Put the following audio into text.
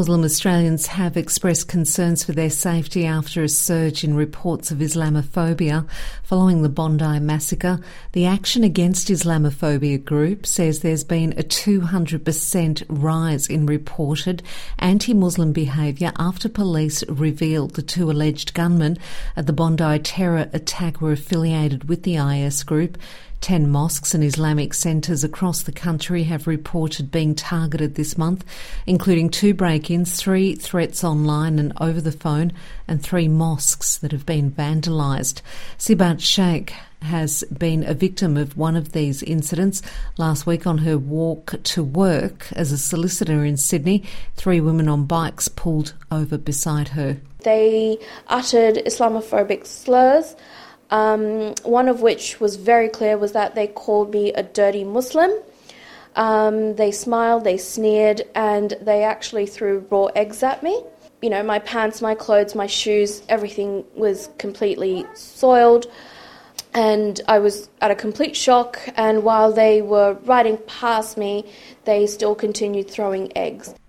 Muslim Australians have expressed concerns for their safety after a surge in reports of Islamophobia following the Bondi massacre. The Action Against Islamophobia group says there's been a 200% rise in reported anti-Muslim behaviour after police revealed the two alleged gunmen at the Bondi terror attack were affiliated with the IS group. 10 mosques and Islamic centres across the country have reported being targeted this month, including 2 break-ins, 3 threats online and over the phone, and 3 mosques that have been vandalised. Sibat Sheikh has been a victim of one of these incidents. Last week on her walk to work as a solicitor in Sydney, 3 women on bikes pulled over beside her. They uttered Islamophobic slurs. One of which was very clear was that they called me a dirty Muslim. They smiled, they sneered, and they actually threw raw eggs at me. You know, my pants, my clothes, my shoes, everything was completely soiled. And I was at a complete shock, and while they were riding past me, they still continued throwing eggs.